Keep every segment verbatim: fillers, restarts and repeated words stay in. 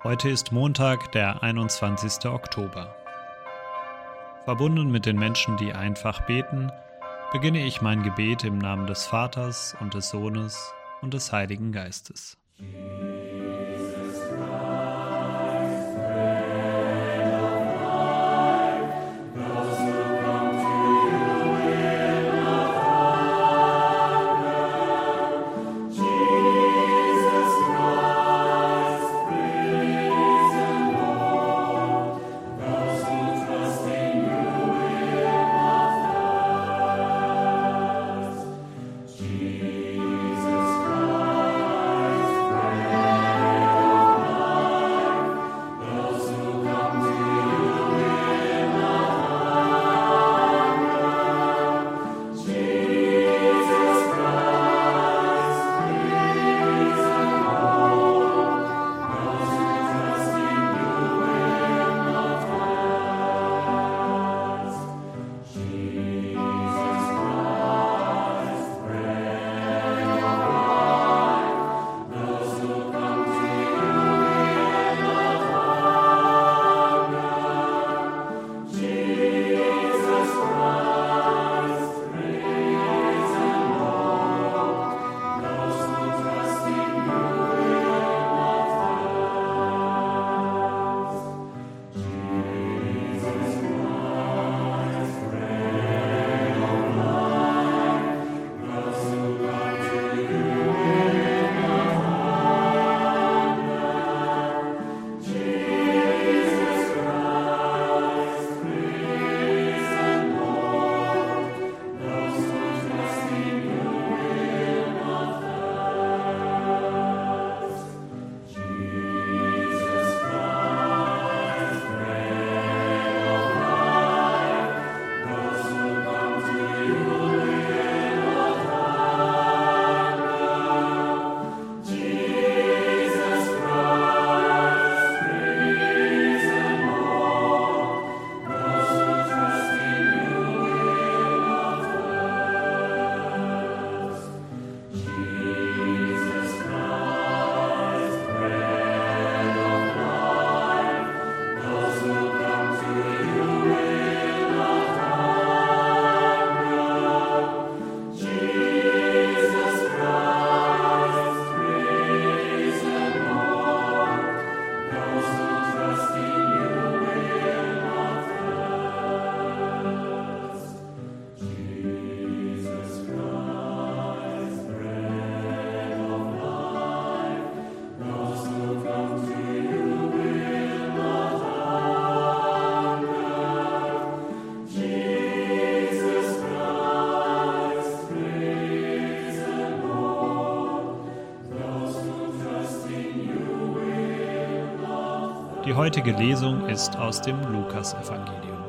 Heute ist Montag, der einundzwanzigste Oktober. Verbunden mit den Menschen, die einfach beten, beginne ich mein Gebet im Namen des Vaters und des Sohnes und des Heiligen Geistes. Die heutige Lesung ist aus dem Lukasevangelium.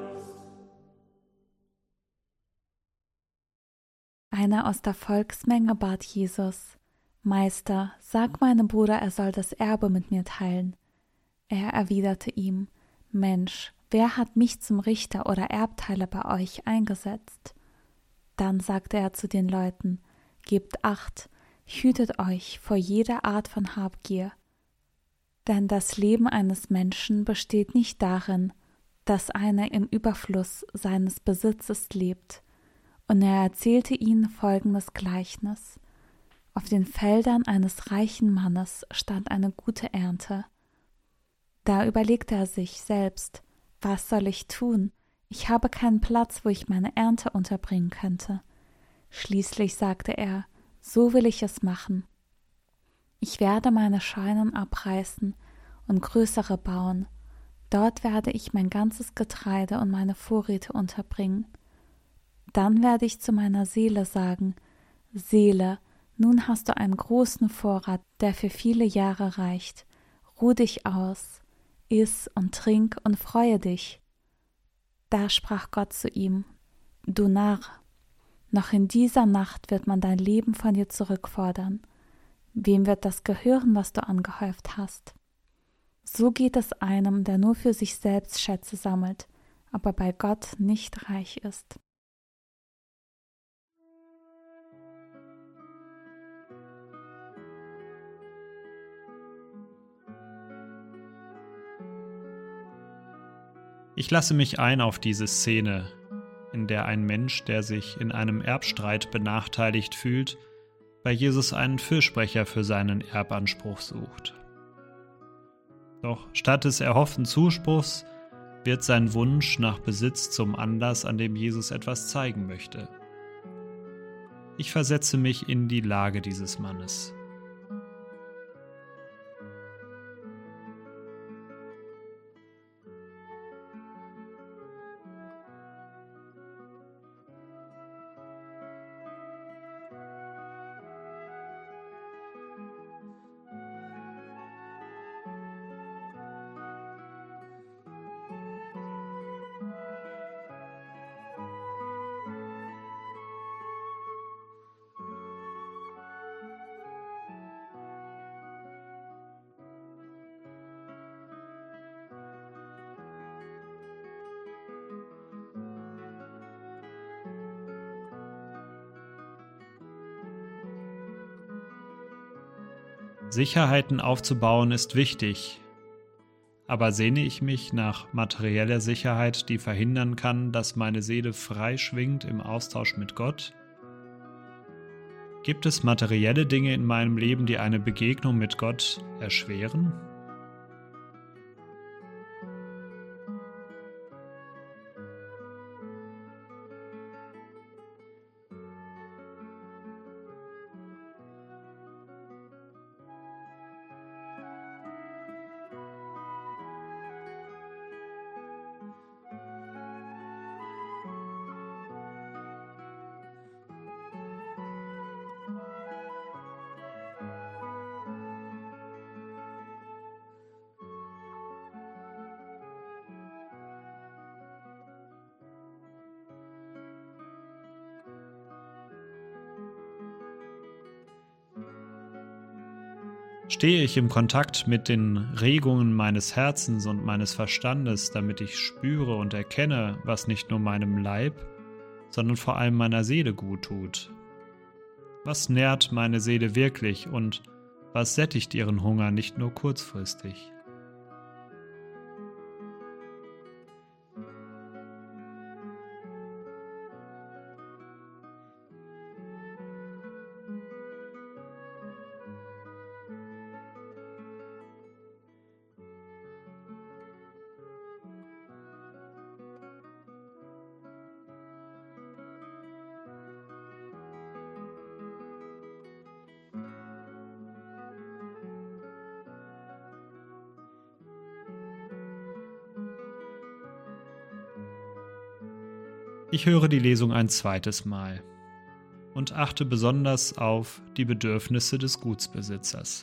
Einer aus der Volksmenge bat Jesus: Meister, sag meinem Bruder, er soll das Erbe mit mir teilen. Er erwiderte ihm: Mensch, wer hat mich zum Richter oder Erbteiler bei euch eingesetzt? Dann sagte er zu den Leuten: Gebt Acht, hütet euch vor jeder Art von Habgier. Denn das Leben eines Menschen besteht nicht darin, dass einer im Überfluss seines Besitzes lebt. Und er erzählte ihnen folgendes Gleichnis: Auf den Feldern eines reichen Mannes stand eine gute Ernte. Da überlegte er sich selbst: Was soll ich tun? Ich habe keinen Platz, wo ich meine Ernte unterbringen könnte. Schließlich sagte er: So will ich es machen. Ich werde meine Scheunen abreißen und größere bauen. Dort werde ich mein ganzes Getreide und meine Vorräte unterbringen. Dann werde ich zu meiner Seele sagen: Seele, nun hast du einen großen Vorrat, der für viele Jahre reicht. Ruh dich aus, iss und trink und freue dich. Da sprach Gott zu ihm: Du Narr, noch in dieser Nacht wird man dein Leben von dir zurückfordern. Wem wird das gehören, was du angehäuft hast? So geht es einem, der nur für sich selbst Schätze sammelt, aber bei Gott nicht reich ist. Ich lasse mich ein auf diese Szene, in der ein Mensch, der sich in einem Erbstreit benachteiligt fühlt, bei Jesus einen Fürsprecher für seinen Erbanspruch sucht. Doch statt des erhofften Zuspruchs wird sein Wunsch nach Besitz zum Anlass, an dem Jesus etwas zeigen möchte. Ich versetze mich in die Lage dieses Mannes. Sicherheiten aufzubauen ist wichtig, aber sehne ich mich nach materieller Sicherheit, die verhindern kann, dass meine Seele frei schwingt im Austausch mit Gott? Gibt es materielle Dinge in meinem Leben, die eine Begegnung mit Gott erschweren? Stehe ich im Kontakt mit den Regungen meines Herzens und meines Verstandes, damit ich spüre und erkenne, was nicht nur meinem Leib, sondern vor allem meiner Seele gut tut? Was nährt meine Seele wirklich und was sättigt ihren Hunger nicht nur kurzfristig? Ich höre die Lesung ein zweites Mal und achte besonders auf die Bedürfnisse des Gutsbesitzers.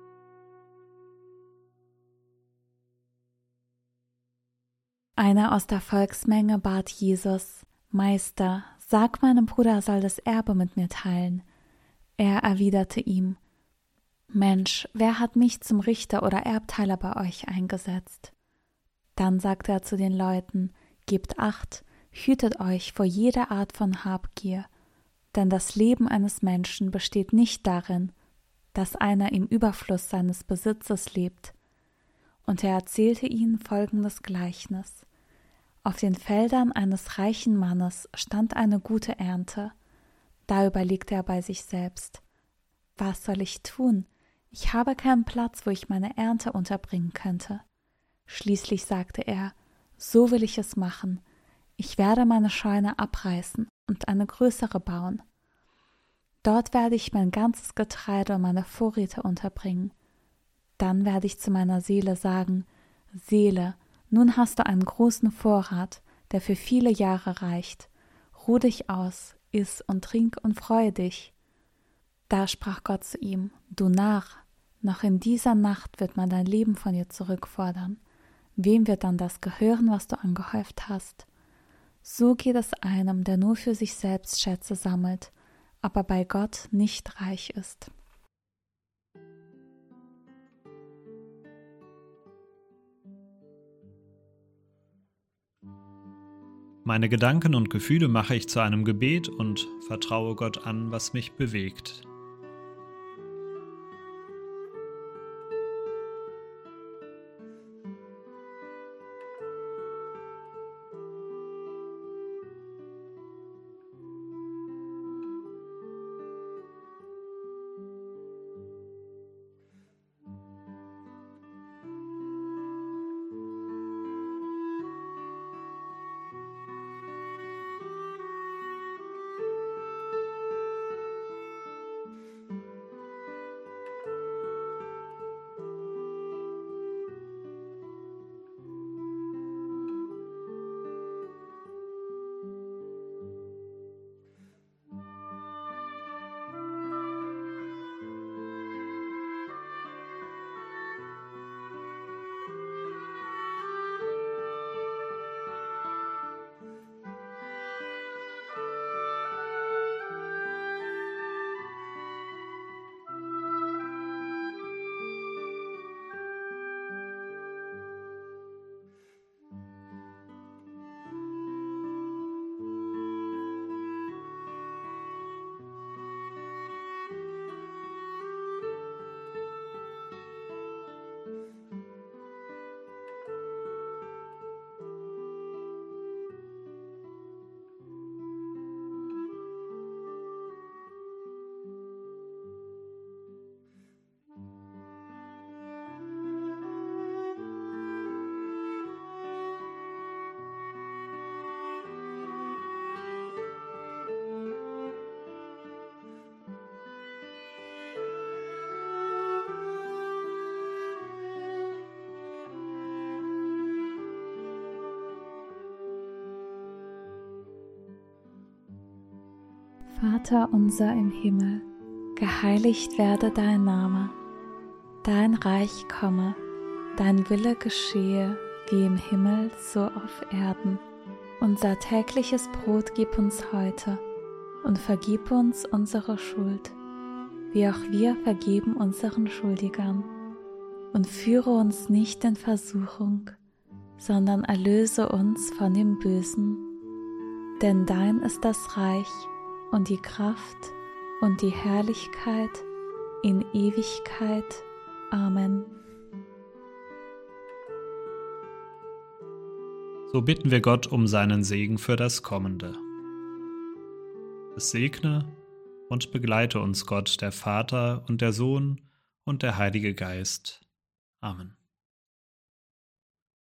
Einer aus der Volksmenge bat Jesus: Meister, sag meinem Bruder, er soll das Erbe mit mir teilen. Er erwiderte ihm: Mensch, wer hat mich zum Richter oder Erbteiler bei euch eingesetzt? Dann sagte er zu den Leuten: Gebt Acht, hütet euch vor jeder Art von Habgier, denn das Leben eines Menschen besteht nicht darin, dass einer im Überfluss seines Besitzes lebt. Und er erzählte ihnen folgendes Gleichnis: Auf den Feldern eines reichen Mannes stand eine gute Ernte. Da überlegte er bei sich selbst: Was soll ich tun? Ich habe keinen Platz, wo ich meine Ernte unterbringen könnte. Schließlich sagte er: So will ich es machen. Ich werde meine Scheune abreißen und eine größere bauen. Dort werde ich mein ganzes Getreide und meine Vorräte unterbringen. Dann werde ich zu meiner Seele sagen: Seele, nun hast du einen großen Vorrat, der für viele Jahre reicht. Ruh dich aus, iss und trink und freue dich. Da sprach Gott zu ihm: Du Narr, noch in dieser Nacht wird man dein Leben von dir zurückfordern. Wem wird dann das gehören, was du angehäuft hast? So geht es einem, der nur für sich selbst Schätze sammelt, aber bei Gott nicht reich ist. Meine Gedanken und Gefühle mache ich zu einem Gebet und vertraue Gott an, was mich bewegt. Vater unser im Himmel, geheiligt werde dein Name, dein Reich komme, dein Wille geschehe, wie im Himmel, so auf Erden. Unser tägliches Brot gib uns heute und vergib uns unsere Schuld, wie auch wir vergeben unseren Schuldigern. Und führe uns nicht in Versuchung, sondern erlöse uns von dem Bösen. Denn dein ist das Reich und die Kraft und die Herrlichkeit in Ewigkeit. Amen. So bitten wir Gott um seinen Segen für das Kommende. Es segne und begleite uns Gott, der Vater und der Sohn und der Heilige Geist. Amen.